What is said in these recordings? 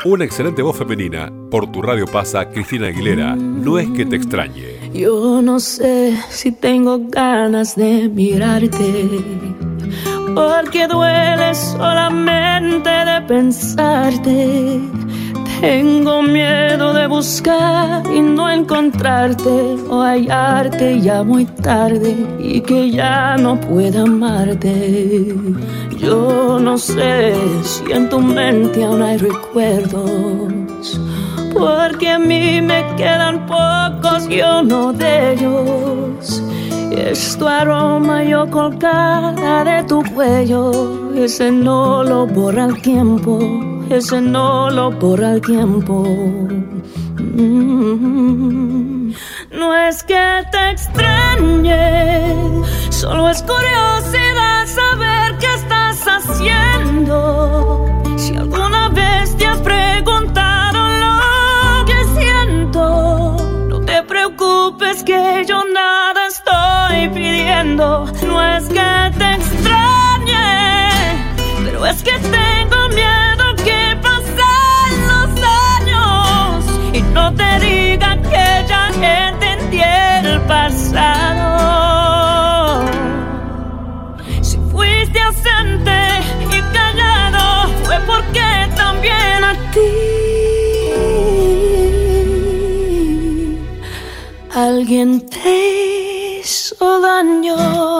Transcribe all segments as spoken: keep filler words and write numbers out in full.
Una excelente voz femenina. Por tu radio pasa Cristina Aguilera. No es que te extrañe. Yo no sé si tengo ganas de mirarte, porque duele solamente de pensarte. Tengo miedo de buscar y no encontrarte, o hallarte ya muy tarde y que ya no pueda amarte. Yo no sé si en tu mente aún hay recuerdos, porque a mí me quedan pocos y uno de ellos es tu aroma, yo colgada de tu cuello. Ese no lo borra el tiempo, ese no lo borra el tiempo. Mm-hmm. No es que te extrañe, solo es curiosidad saber qué estás haciendo. Si alguna vez te has preguntado lo que siento, no te preocupes que yo nada estoy pidiendo. No es que te extrañe, pero es que tengo miedo que pasen los años y no te diga que ya entendí el pasado. Si fuiste ausente y callado, fue porque también a ti alguien te hizo daño.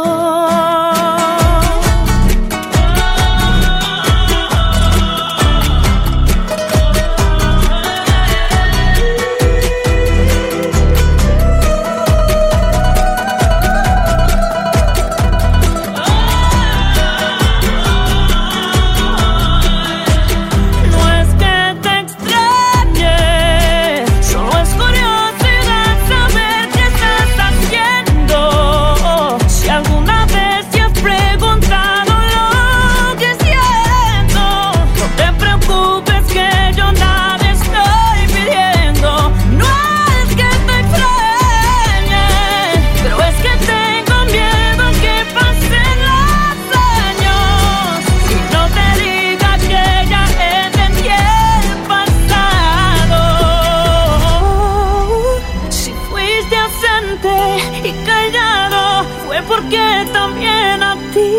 Porque también a ti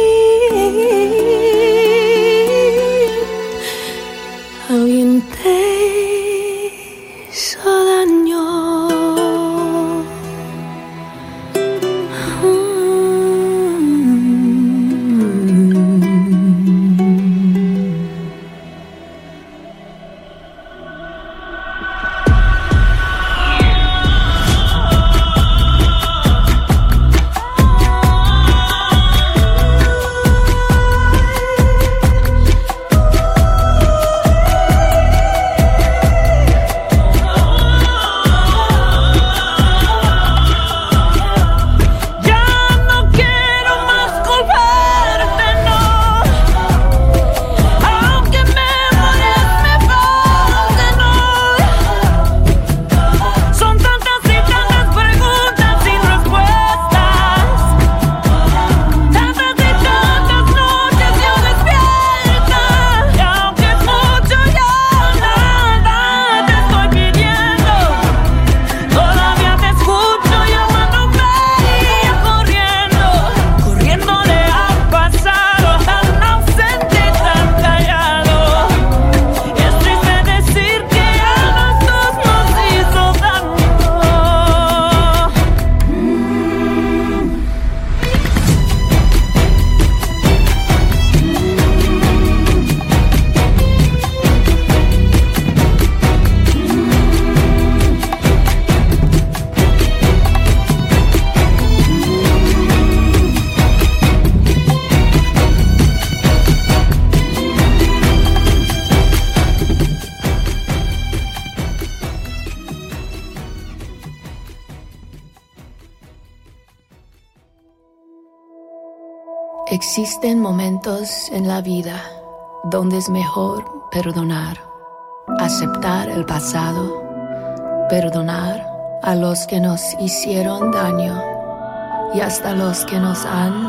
alguien te hizo daño. Existen momentos en la vida donde es mejor perdonar, aceptar el pasado, perdonar a los que nos hicieron daño y hasta los que nos han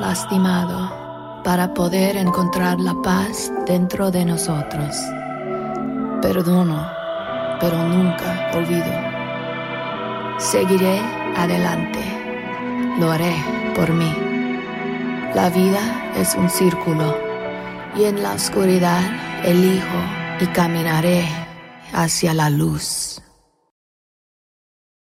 lastimado, para poder encontrar la paz dentro de nosotros. Perdono, pero nunca olvido. Seguiré adelante, lo haré por mí. La vida es un círculo y en la oscuridad elijo y caminaré hacia la luz.